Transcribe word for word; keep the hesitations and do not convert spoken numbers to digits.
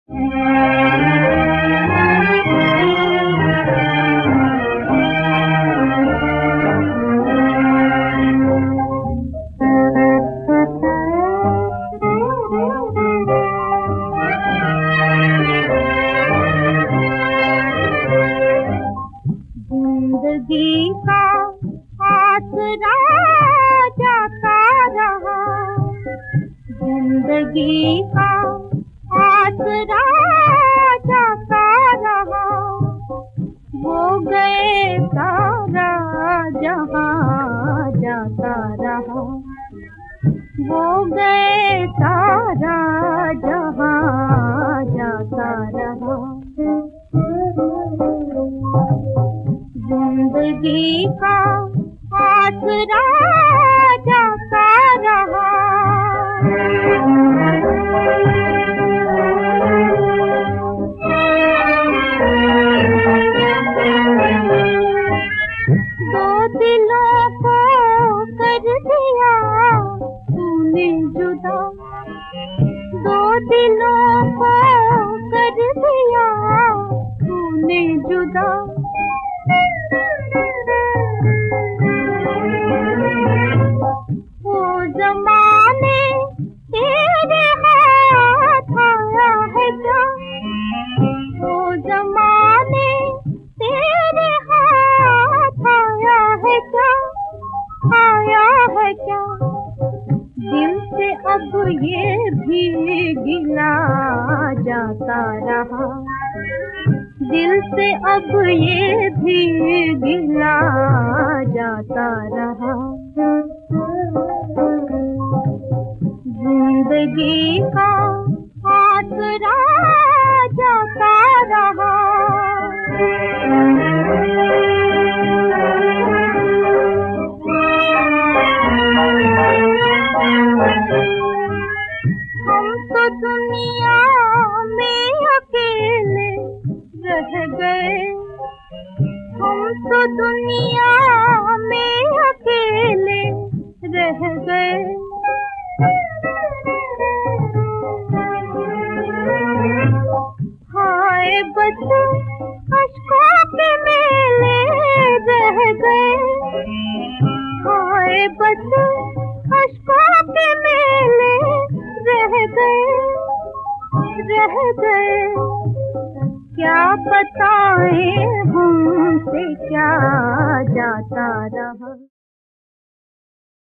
जिंदगी का आसरा जाता रहा, जिंदगी का आसरा जाता रहा। वो गए सारा जहां जाता रहा, वो गए सारा जहां जाता रहा। जिंदगी का आसरा जाता रहा। दो दिलों को कर दिया तूने जुदा, दो दिलों को कर दिया तूने जुदा। वो ज़माने तेरे हाथ आया है क्या, वो ज़माने तेरे हाथ आया है क्या, आया है क्या। दिल से अब ये भी गिला जाता रहा, दिल से अब ये भी गिला जाता रहा। जिंदगी का आसरा जाता रहा। हम तो दुनिया में अकेले रह गए, हम तो दुनिया में अकेले रह गए। हाय बस अश्कों के मेले रह गए, हाय बस अश्कों के मेले रह गए, रह गए। क्या बताएं हमसे क्या जाता रहा।